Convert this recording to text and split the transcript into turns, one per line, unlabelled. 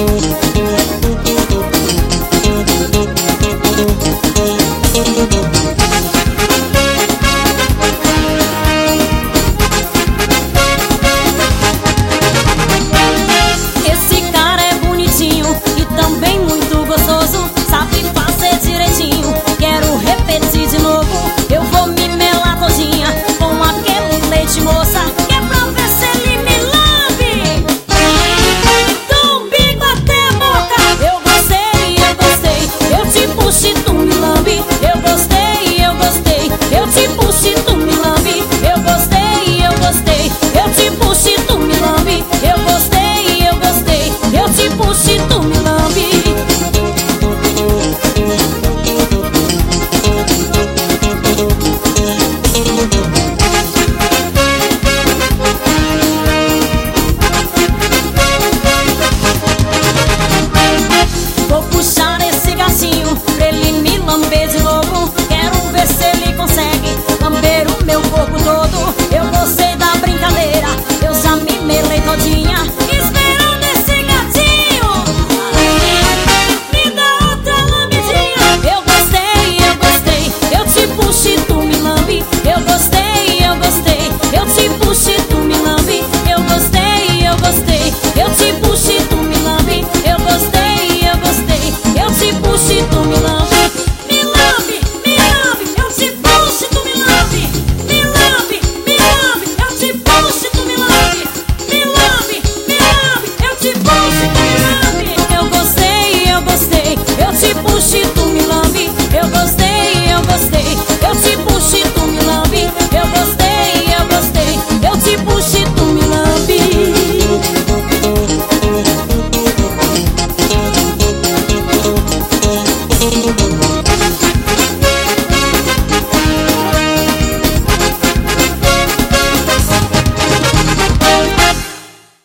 Esse cara é bonitinho e também muito gostoso, sabe fazer direitinho. Quero repetir de novo. Eu vou me melar todinha com aquele leite moça, que é pra ver se ele me lambe do umbigo até a boca. Eu gostei, eu te puxo e tu me lambe. Eu gostei, eu te puxo e tu me lambe. Eu gostei, eu te puxo e tu me lambe. Eu gostei, eu te puxo e tu me lambe.